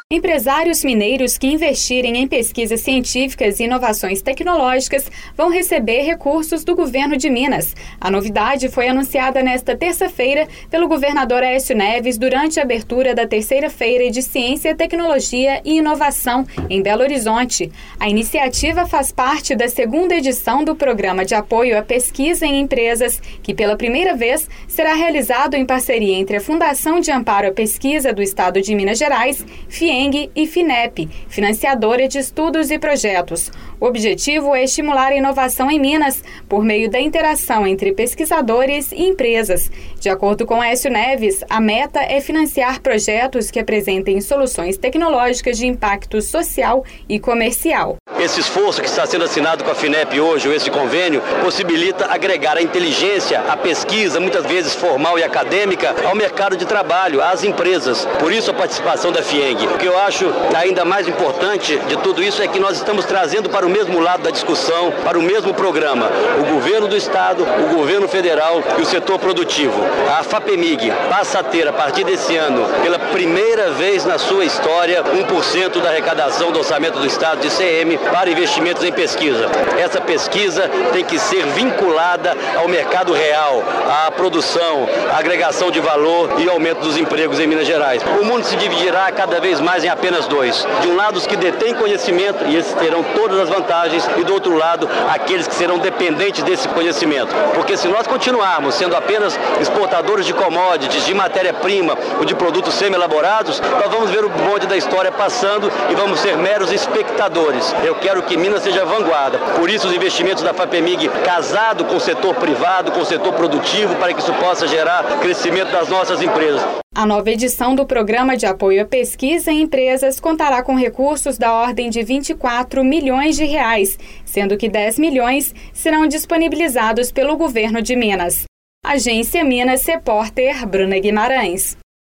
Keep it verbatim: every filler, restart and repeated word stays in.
Empresários mineiros que investirem em pesquisas científicas e inovações tecnológicas vão receber recursos do governo de Minas. A novidade foi anunciada nesta terça-feira pelo governador Aécio Neves durante a abertura da terceira Feira de Ciência, Tecnologia e Inovação em Belo Horizonte. A iniciativa faz parte da segunda edição do Programa de Apoio à Pesquisa em Empresas, que pela primeira vez será realizado em parceria entre a Fundação de Amparo à Pesquisa do Estado de Minas Gerais, FIENG, e FINEP, financiadora de estudos e projetos. O objetivo é estimular a inovação em Minas por meio da interação entre pesquisadores e empresas. De acordo com Aécio Neves, a meta é financiar projetos que apresentem soluções tecnológicas de impacto social e comercial. Esse esforço que está sendo assinado com a FINEP hoje, ou esse convênio, possibilita agregar a inteligência, a pesquisa, muitas vezes formal e acadêmica, ao mercado de trabalho, às empresas. Por isso a participação da FIENG. O que eu acho ainda mais importante de tudo isso é que nós estamos trazendo para o mesmo lado da discussão, para o mesmo programa, o governo do Estado, o governo federal e o setor produtivo. A FAPEMIG passa a ter, a partir desse ano, pela primeira vez na sua história, um por cento da arrecadação do orçamento do Estado de C M para investimentos em pesquisa. Essa pesquisa tem que ser vinculada ao mercado real, à produção, à agregação de valor e aumento dos empregos em Minas Gerais. O mundo se dividirá cada vez mais em apenas dois. De um lado, os que detêm conhecimento, e esses terão todas as vantagens, e do outro lado, aqueles que serão dependentes desse conhecimento. Porque se nós continuarmos sendo apenas exportadores de commodities, de matéria-prima ou de produtos semi-elaborados, nós vamos ver o bonde da história passando e vamos ser meros espectadores. Eu quero que Minas seja vanguarda. Por isso, os investimentos da FAPEMIG, casado com o setor privado, com o setor produtivo, para que isso possa gerar crescimento das nossas empresas. A nova edição do Programa de Apoio à Pesquisa em Empresas contará com recursos da ordem de vinte e quatro milhões de reais, sendo que dez milhões serão disponibilizados pelo governo de Minas. Agência Minas, repórter Bruna Guimarães.